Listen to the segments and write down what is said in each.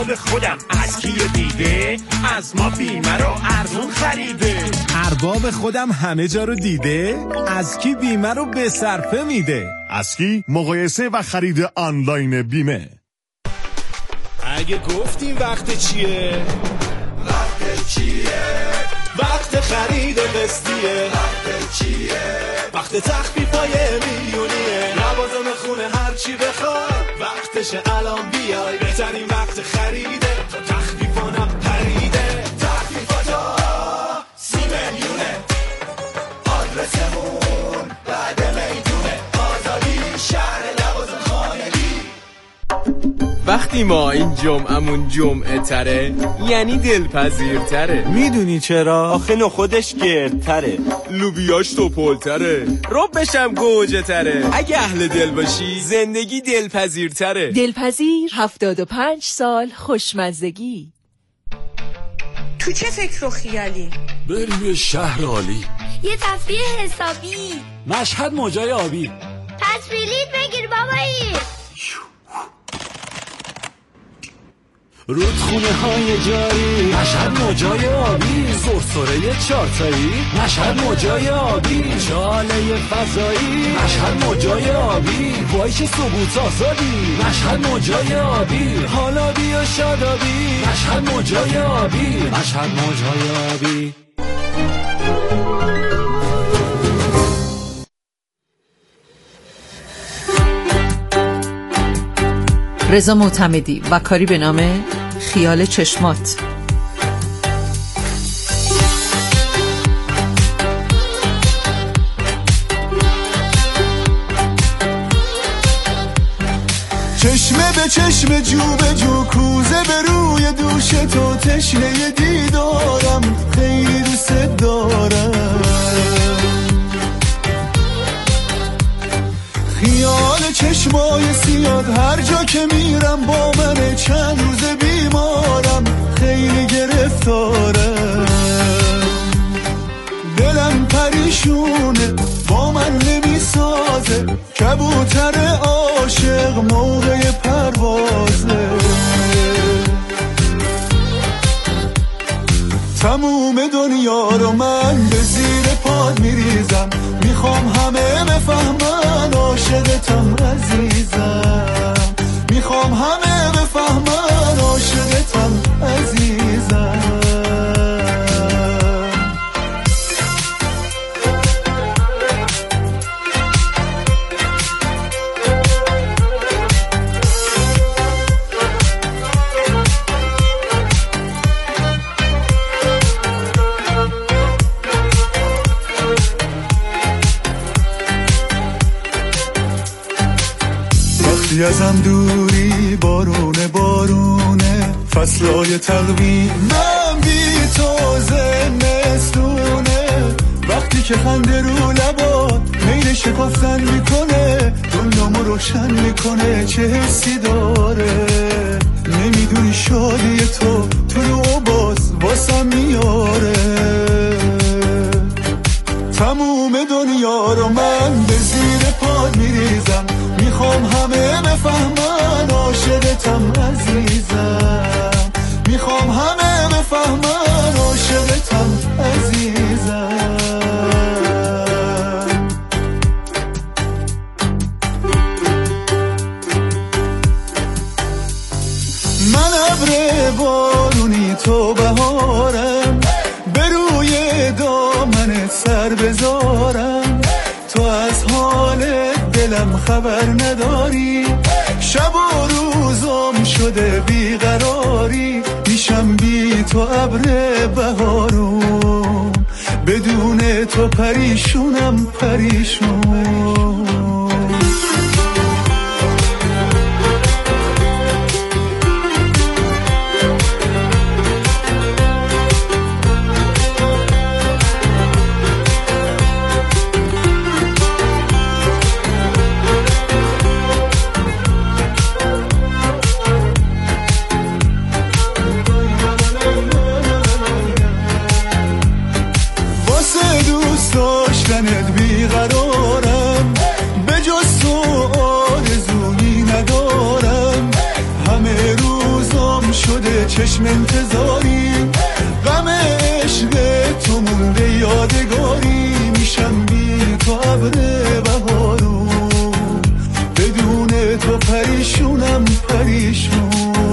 ارباب خودم. از کی دیده؟ از ما بیمه رو ارزون خریده. ارباب خودم همه جا رو دیده؟ از کی بیمه رو به صرفه میده؟ از کی مقایسه و خرید آنلاین بیمه. اگه گفتیم وقت چیه؟ وقت چیه؟ وقت خرید قسطیه. وقت چیه؟ وقت تخفیفای میلیونیه. لوازم خونه هر چی بخوای وقتشه الان بیای. بهترین وقت خریده تا تخفیفانم پریده. تخفیفاتا 30 میلیونه. آدرسمون بعد میدونه. آزادی شهر لوازم خانگی. وقتی ما این جمعمون جمعه تره یعنی دلپذیرتره. میدونی چرا؟ آخه نخودش گردتره، لوبیاش توپلتره، ربشم گوجه تره. اگه اهل دل باشی زندگی دلپذیرتره. دلپذیر 75 سال خوشمزگی. تو چه فکر و خیالی؟ بریم یه شهر عالی، یه تفریح حسابی، مشهد موجای آبی. پس بلیط بگیر بابایی. رودخونه های جاری، مشهد موجای آبی. سرسره چارتایی، مشهد موجای آبی. چاله فضایی، مشهد موجای آبی. وایش ثبوت آزادی، مشهد موجای آبی. حالا بیا شادابی، مشهد موجای آبی. مشهد موجای آبی. رضا معتمدی و کاری به نام خیال چشمات. چشمه به چشم، جو به جو، کوزه به روی دوش تو. تشنه دیدارم، خیلی دوست دارم. خیال چشمای سیاد هر جا که میرم با منه. چند روز بیمارم، خیلی گرفتارم. دلم پریشونه، با من نمیسازه. کبوتر عاشق موقع پروازه. تموم دنیا رو من به زیر پاد میریزم. میخوام همه بفهمن عاشقتم عزیزم. میخوام همه بفهمن عاشقتم عزیزم. وقتی ازم دوری، بارونه بارونه. فصلای تقویمم بی تو زمستونه. وقتی که خنده رو لبات میل شکفتن میکنه. دنیامو روشن میکنه، چه حسی داره. نمیدونی شادی تو طلوع باز واسم میاره. تموم دنیا رو من به زیر پاد میریزم. میخوام همه بفهمن عاشقتم عزیزم. میخوام همه بفهمن عاشقتم عزیزم. من ابر بارونی تو بهارم. به روی دامنت سر بذارم. تو از حال دلم خبر نداری. شب و روزم شده بیقراری. میشم بی تو ابر بهارون. بدون تو پریشونم پریشون. گم شده چشم انتظاری، غم عشق تو مونده یادگاری، میشم بی تو ابر بهارون، بدون تو پریشونم پریشون.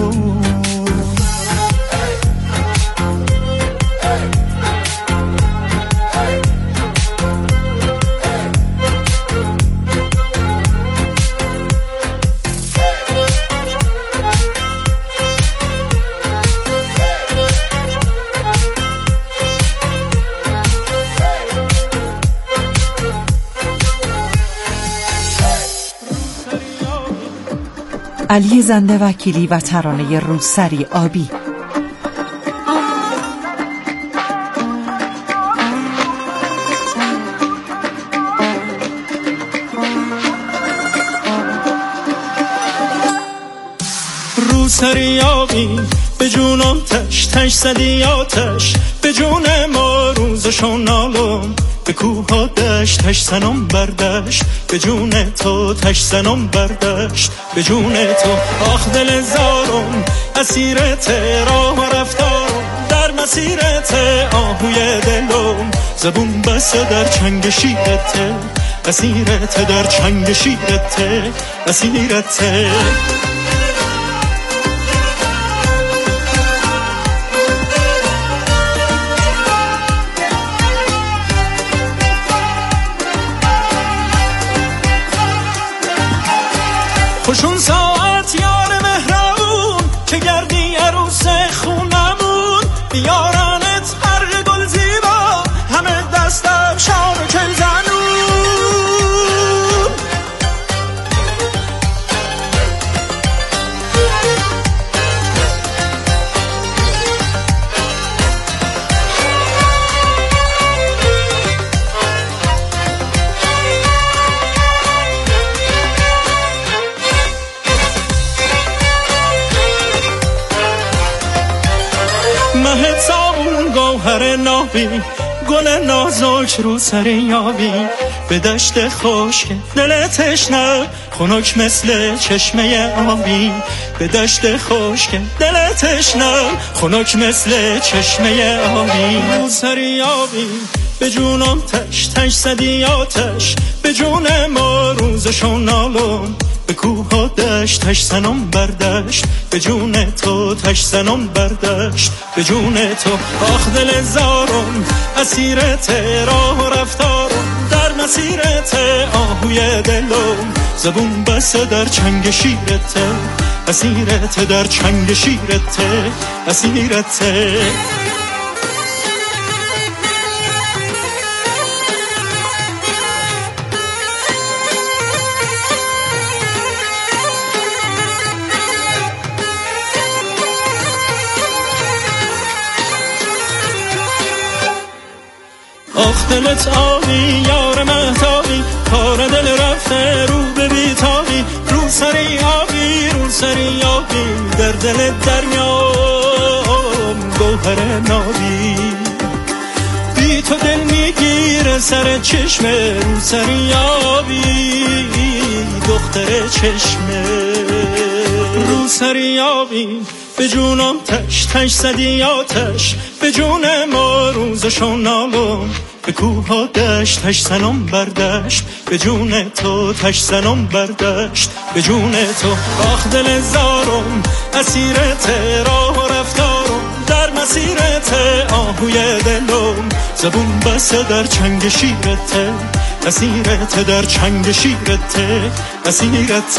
علی زنده وکیلی و ترانه روسری آبی. روسری آبی به جونم تش تش زدی آتش، به جون ما روزشون نالم، به کوه ها دشت تش زنم بردشت، به جون تو تش زنم بردشت، به جون تو آخ دل زارم، اسیرت راه و رفتارم، در مسیرت آهوی دلم، زبون بسته در چنگ شیرت، اسیرت در چنگ شیرت، اسیرت. خوشون ساعت یار مهربون که گردی عروس خونمون، بیارنت هر گل زیبا همه دستم شام چل زنون. مهت سامون گوهر نابی، گل نازک رو سر یابی، به دشت خشک دل تشنه خنک مثل چشمه آبی، به دشت خشک دل تشنه خنک مثل چشمه آبی. رو سر یابی به جونم تش تش زدی آتش، به جون ما روزشون نالم، به کوه ها دشت تش زنم بردشت، به جون تو تش زنم بردشت، به جون تو آخ دل زارم، اسیرت راه و رفتارم، در مسیرت آهوی دلم، زبون بسته در چنگ شیرت، اسیرت در چنگ شیرت، اسیرت. آخ دلت آبی یار مهتابی، کار دل رفته رو به بیتابی، رو سری آبی رو سری آبی، در دل درمیام گوهر نابی، بی تو دل میگیره سر چشمه، رو سری آبی دختر چشمه. رو سری آبی به جونم تش تش زدی آتش، به جون ما روزشون نالم، به کوه ها دشت تش زنم بردشت، به جون تو تش زنم بردشت، به جون تو آخ دل زارم، اسیرت راه و رفتارم، در مسیرت آهوی دلم، زبون بسته در چنگ شیرت، اسیرت در چنگ شیرت، اسیرت.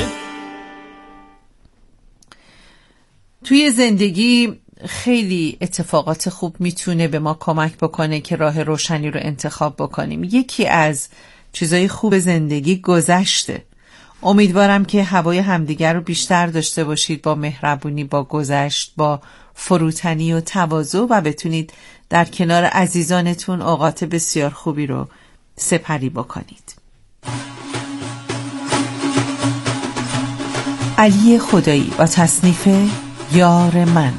توی زندگی خیلی اتفاقات خوب میتونه به ما کمک بکنه که راه روشنی رو انتخاب بکنیم. یکی از چیزای خوب زندگی گذشته. امیدوارم که هوای همدیگر رو بیشتر داشته باشید، با مهربونی، با گذشت، با فروتنی و تواضع، و بتونید در کنار عزیزانتون اوقات بسیار خوبی رو سپری بکنید. علی خدایی با تصنیف یار من.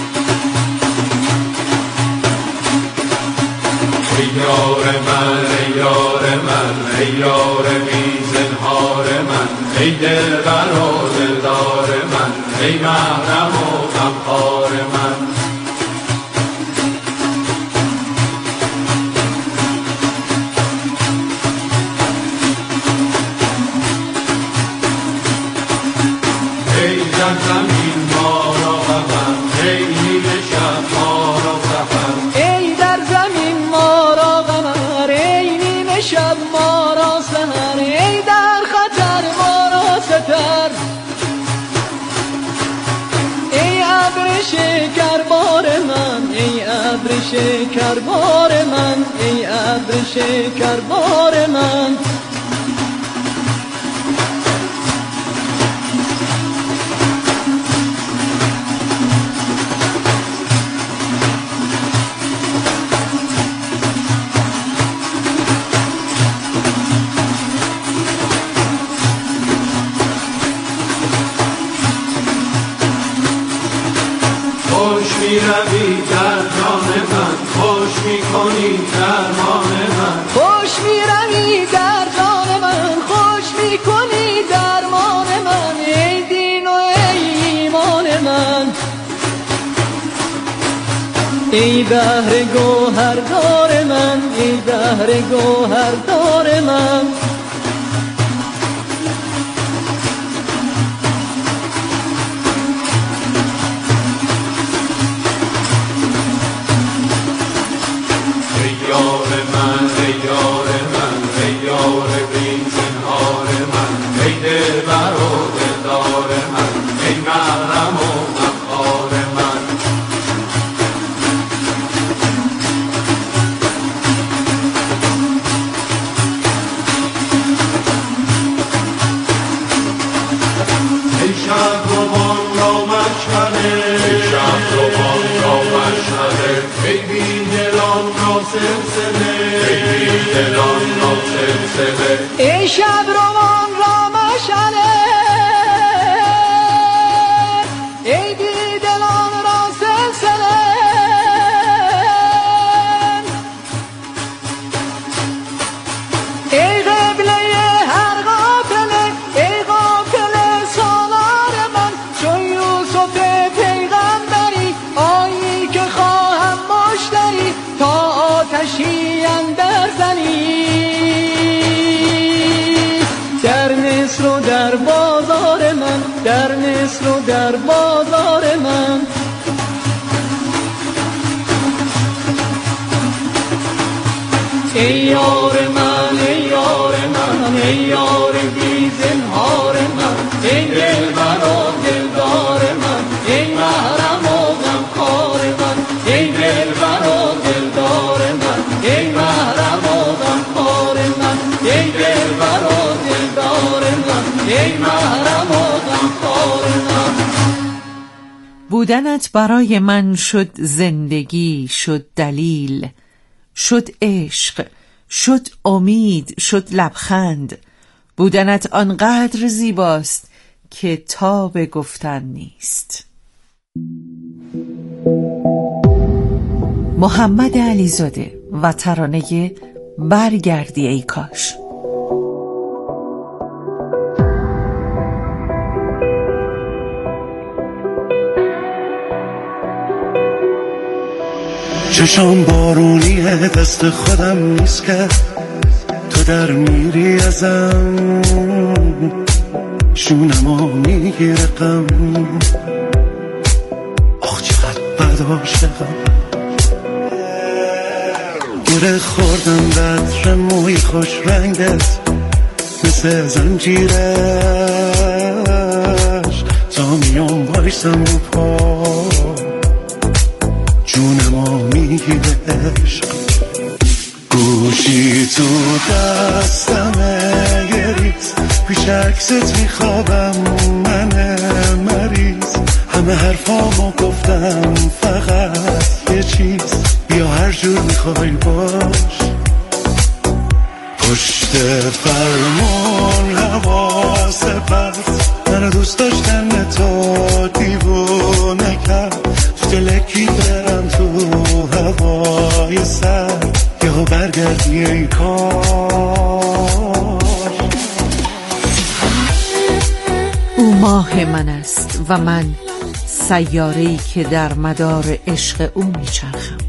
یار من یار من ای یار بی زنهار من ای دلبر و دلدار من ای محرم و غمخوار من ای زمین ما را غمم ای نیمه شب ما را سفر ای در زمین ما را قمر ای نیمه شب ما را سحر ای در خطر ما را ستر ای ابر شکربار من ای ابر شکربار من ای ابر شکربار من خوش می روی در جان من خوش می کنی درمان من خوش می روی در جان من خوش می کنی درمان من ای دین و ای ایمان من ای بحر گوهردار من ای بحر گوهردار من یار من ای یار من ای یار بی زنهار من ای دلبر و دلدار من ای محرم و غمخوار من ای شب روان را مشعله ای شب روان را مشعله ای بی دلان را سلسله ای بی دلان را سلسله ای شب روان را مشعله ای بی دلان را سلسله ای قبله هر قافله ای قافله سالار من چون یوسف پیغمبری آیی که خواهم مشتری تا آتشی اندر زنی در مصر و در بازار من در مصر و در بازار من ای یار من ای یار من ای یار بی زنهار من ای دلبر و دلدار من ای محرم و غمخوار من ای دلبر و دلدار من ای محرم و غمخوار من ای دلبر و دلدار من ای محرم و غمخوار من بودنت برای من شد زندگی شد دلیل شد عشق شد امید شد لبخند بودنت آنقدر زیباست که تاب گفتن نیست. محمد علیزاده و ترانه برگردی ای کاش. چشام بارونیه دست خودم نیست که تو در میری ازم شونمو میگیره غم آخ چقدر بد عاشقم گره خوردم بطر موی خوش رنگت مثل زنجیرش تا میام بایستم رو پا جونمو میگیره عشق گوشی تو دستمه یه ریز پیش عکست میخوابم من مریض همه حرفامو گفتم فقط یه چیز بیا هر جور میخوای باش پشت فرمون حواس پرت منو دوست داشتن تو دیوونه کرد تو دلکی برم تو هوای سر یهو برگردی ای کار ماه من است و من سیاره‌ای که در مدار عشق او میچرخم.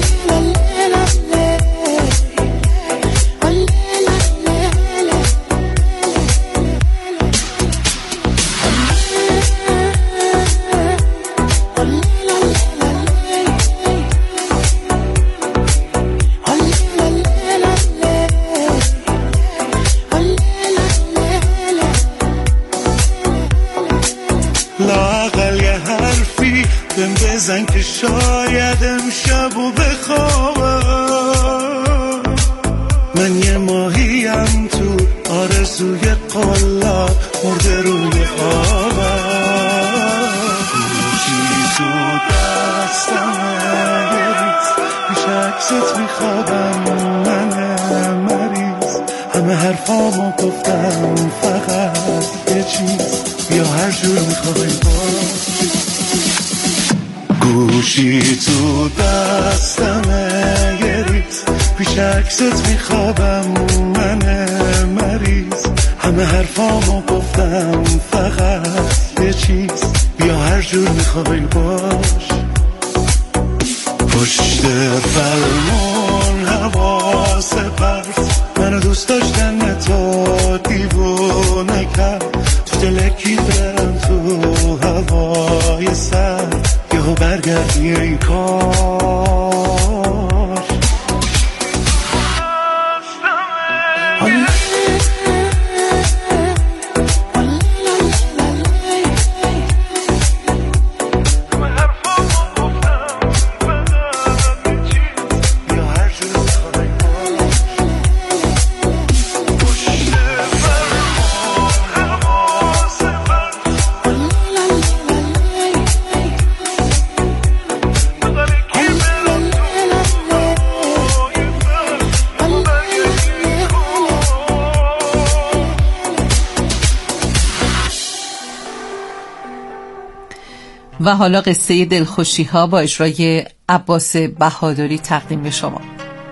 لااقل یه حرفی بهم بزن که شاید امشب و بخوابم. من یه ماهیم تو آرزوی قلاب مرده روی آبم. گوشی تو دستمه یه ریز پیش عکست میخوابم. من مریض همه حرفامو گفتم فقط یه چیز بیا هر جور میخوای باشی. گوشی تو دستمه یه ریز پیش عکست میخوابم. من مریض همه حرفامو گفتم فقط یه چیز بیا هر جور میخوای باشی. پشت فرمون حواس پرت منو دوست داشتن تو دیوونه کرد. تو دلکی برم تو هوای سر یهو برگردی ای کار. و حالا قصه دلخوشی ها با اجرای عباس بهادری تقدیم به شما.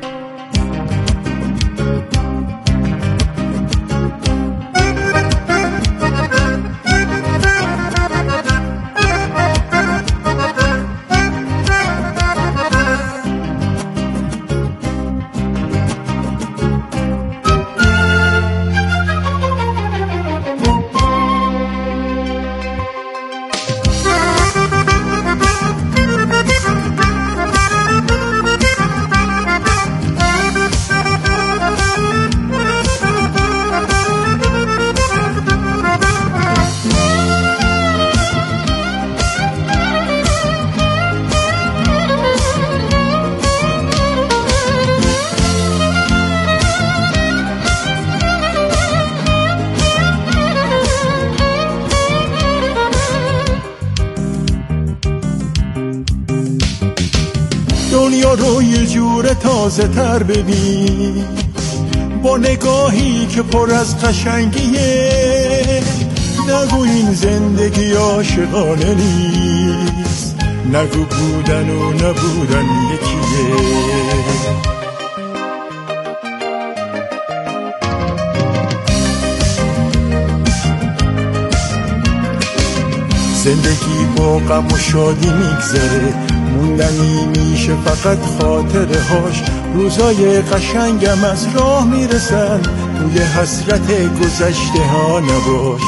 دنیا رو یه جور تازه تر ببین با نگاهی که پر از قشنگیه. نگو این زندگی عاشقانه نیست، نگو بودن و نبودن یکیه. زندگی با غم و شادی میگذره، موندنی میشه فقط خاطره هاش. روزای قشنگم از راه میرسن، توی حسرت گذشته ها نباش.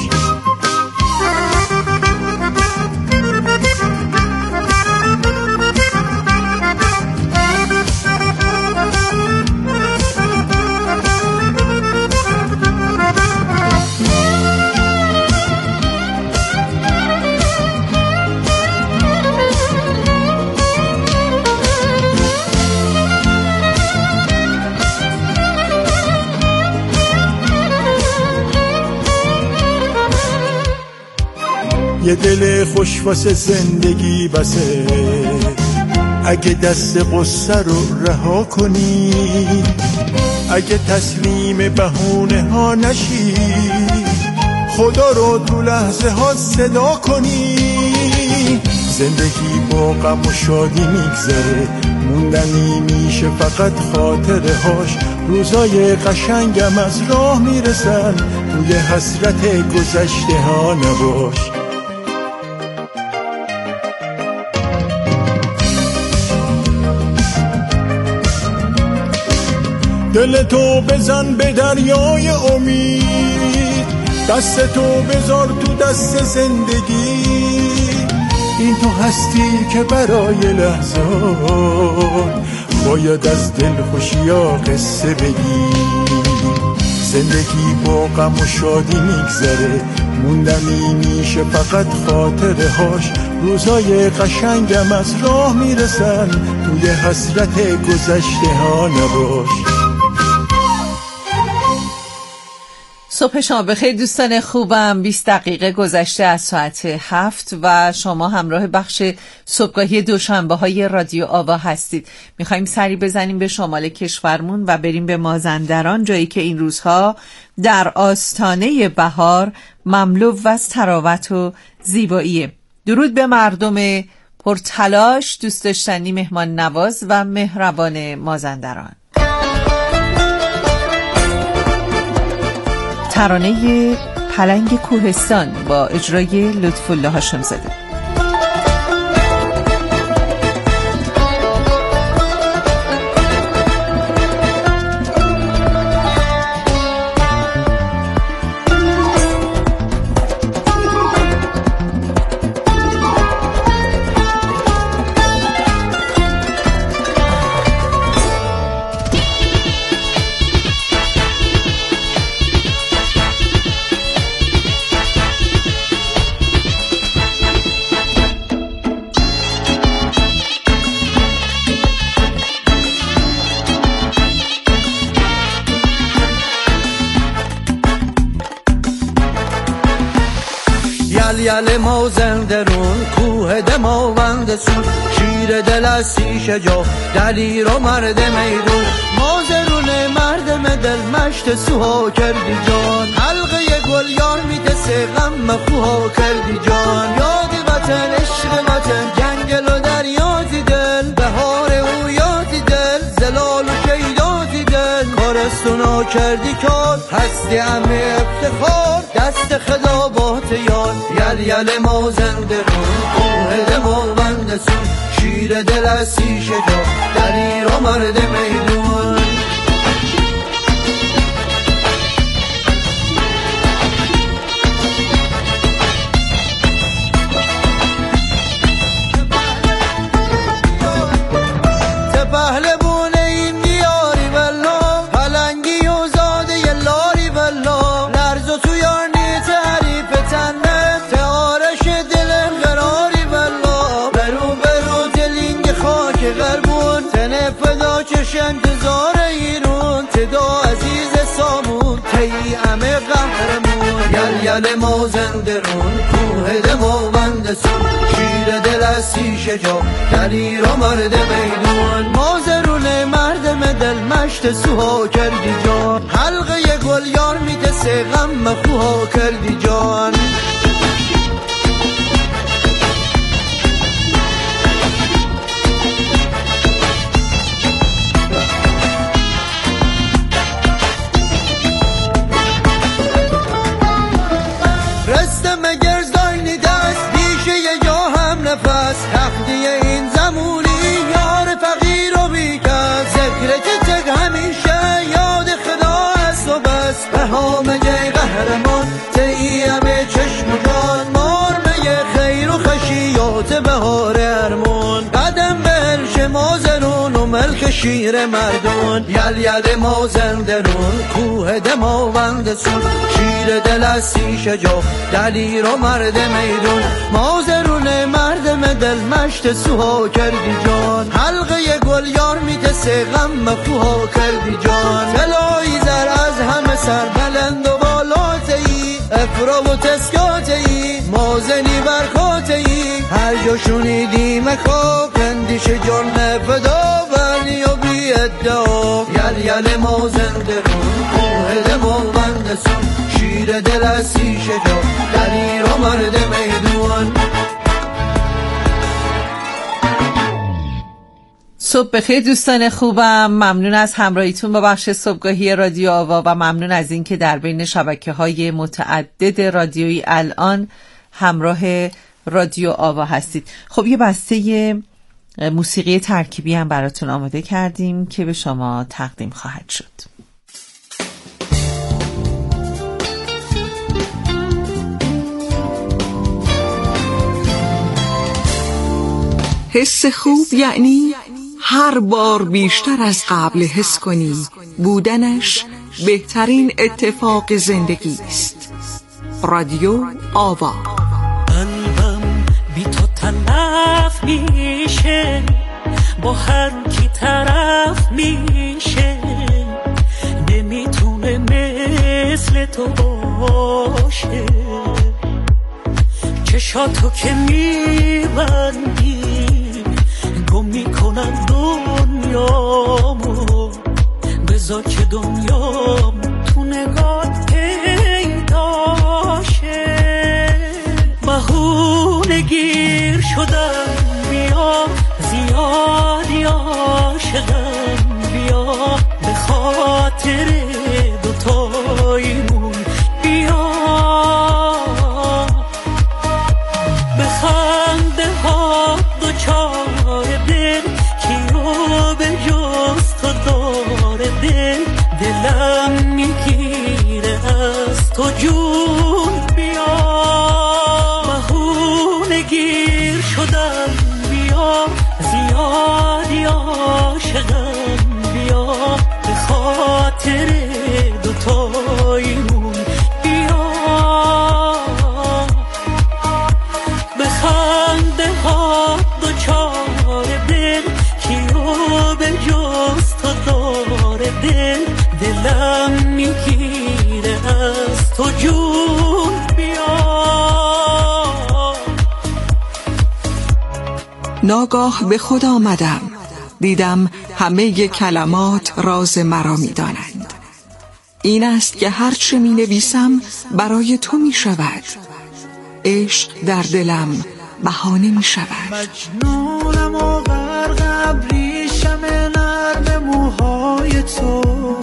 یه دل خوش واسه زندگی بسه، اگه دست قصه رو رها کنی، اگه تسلیم بهونه ها نشی، خدا رو تو لحظه ها صدا کنی. زندگی با غم و شادی میگذره، موندنی میشه فقط خاطره هاش. روزای قشنگم از راه میرسن، توی حسرت گذشته ها نباش. دل تو بزن به دریای امید، دست تو بذار تو دست زندگی. این تو هستی که برای لحظات باید از دل خوشیا قصه بگی. زندگی با غم و شادی میگذره، موندنی میشه فقط خاطره هاش. روزای قشنگم از راه میرسن، توی حسرت گذشته ها نباش. صبح شما بخیر دوستان خوبم. 20 دقیقه گذشته از ساعت 7 و شما همراه بخش صبحگاهی دوشنبه های رادیو آوا هستید. میخواییم سری بزنیم به شمال کشورمون و بریم به مازندران، جایی که این روزها در آستانه بهار مملو از تراوت و زیباییه. درود به مردم پرتلاش، دوست داشتنی، مهمان نواز و مهربان مازندران. ترانه پلنگ کوهستان با اجرای لطف‌الله هاشم‌زاده. یل مازندرون کوه دماوند سون، شیر دل از شجاع دلیر و مرد میدون. مازرون مرد دل مشت سوها کردی جان، حلقه گل یار میتسه غم خوها کردی جان. یاد وطن عشق وطن جنگل و دریازی دل، بهار او یادی دل زلال و شیدازی دل. کارستونا کردی کار هستی همه افتخار، دست خدابات یار. یل مازندرون کوه دماوند سون، شیر دل از شجاع دلیر و مرد میدون. انتظار ایرون تدا عزیز سامون تی امه قهرمون. یل مازندرون کوه دماوند سون، شیر دل از شجاع دلیر و مرد میدون. مازرون مرد دل مشت سوها کردی جان، حلقه گل یار میتسه غم خوها کردی جان. تختی این زمونی یار فقیر و بیکس، ذکرت تک همیشه یاد خدا است و بس. به هامه قهرمان تی همه چشم و جان، مارمه خیر و خشیات بهار ارمون. قدم برش مازرون و ملک شیر مردون. یل مازندرون کوه دماوند سون، شیر دل از شجاع دلیر و مرد میدون. مازرون مرد دل مشت سوها کردی جان، حلقه گل یار میتسه غم خوها کردی جان. طلایی زر از همه سر بلند و بالاتهی، افرا و تسکاتهی مازنی برکاتهی. هر جا شنیدی مکا کندیش جان فدا بنی و بی ادعا. یل مازندرون کوه دماوند سون، شیر دل از شجاع دلیر و مرد میدون. صبح بخیر دوستان خوبم، ممنون از همراهیتون با بخش صبحگاهی رادیو آوا و ممنون از این که در بین شبکه‌های متعدد رادیویی الان همراه رادیو آوا هستید. خب یه بسته موسیقی ترکیبی هم براتون آماده کردیم که به شما تقدیم خواهد شد. حس خوب یعنی هر بار بیشتر از قبل حس کنی بودنش بهترین اتفاق زندگی است. رادیو آوا. قلبم بی تو تلف میشه، با هر کی طرف میشه، نمیتونه مثل تو باشه. چشاتو که میبندی گم میکنم دنیامو، بذار که دنیام تو نگاه پیداشه. بهونه گیر شدم بیا، زیادی عاشقم بیا، به خاطر دوتاییمون بیا، به خنده ها دوچار دل کیو به جز تو داره دل، دلم میگیره از تو جون بیا. بهونه گیر شدم بیا، زیادی عاشقم بیا، به خاطر دوتاییمون بیا، به خنده ها دوچار دل کیو به جز تو داره دل، دلم میگیره از تو جون بیا. ناگاه به خود آمدم، دیدم همه کلمات راز مرا می‌دانند. این است که هرچه می‌نویسم برای تو می‌شود، عشق در دلم بهانه می‌شود. مجنونم و غرق ابریشم نرم موهای تو،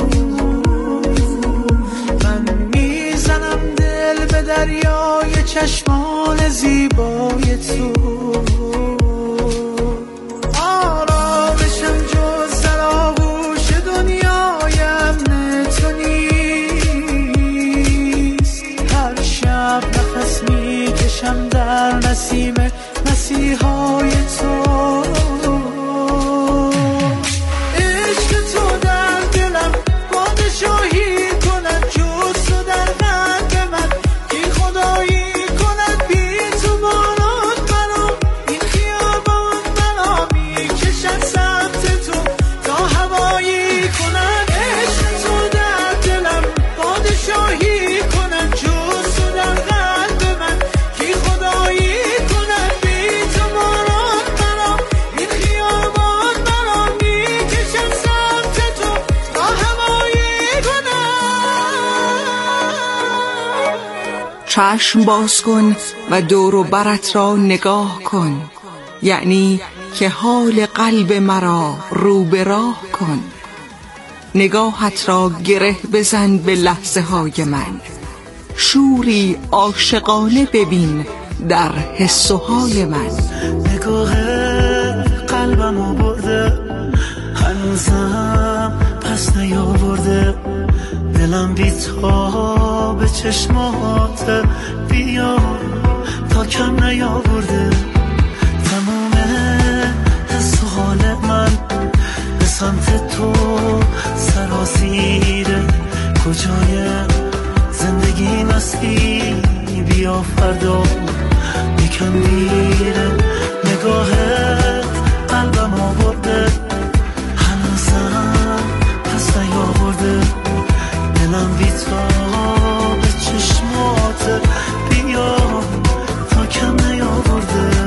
من میزنم دل به دریای چشمان زیبای تو. آرامشم جز در آغوش دنیای امن تو نیست. هر شب نفس میکشم در نسیم مسیحای تو. عشق تو در دلم پادشاهی کند، جز تو در قلب من کی خدایی کند. بی تو باران منو این خیابان منو میکشد سمت تو تا هوایی کند. عشق تو در دلم پادشاهی کند، جز تو در قلب من کی خدایی کند. بی تو باران منو این خیابان منو میکشد سمت تو تا هوایی کند. چشم باز کن و دور و برت را نگاه کن، یعنی که حال قلب مرا رو به راه کن. نگاهت را گره بزن به لحظه های من، شوری عاشقانه ببین در حس و حال من. نگاه قلبمو برده، هنوزم پس نیاورده، دلم بی تا به چشمات بیا تا کم نیاورده. تمام حس و حال من به سمت تو سراسیره، کجای زندگی مستی بیا فردا یکم دیره. نگاه قلبم آورده، هنوزم پس نیاورده، دلم بی تا به چشمات بیا تا کم نیاورده.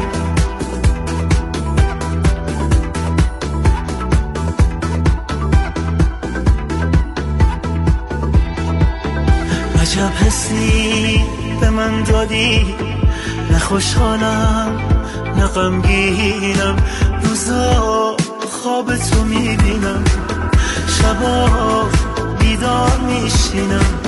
عجب حسی به من دادی، نه خوشحالم نه غمگینم، روزا خواب تو میبینم، شبا بیدار میشینم،